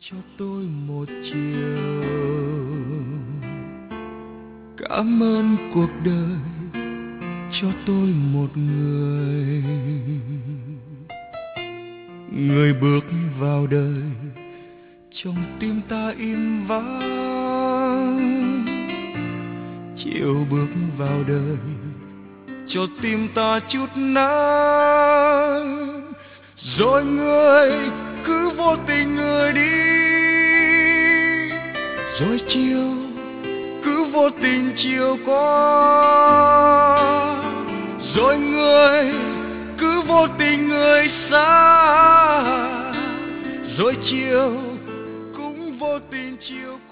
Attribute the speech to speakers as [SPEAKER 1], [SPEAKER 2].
[SPEAKER 1] cho tôi một chiều. Cảm ơn cuộc đời cho tôi một người, người bước vào đời trong tim ta im vắng. Chiều bước vào đời cho tim ta chút nắng, rồi người cứ vô tình người đi, rồi chiều cứ vô tình chiều qua, rồi người cứ vô tình người xa, rồi chiều cũng vô tình chiều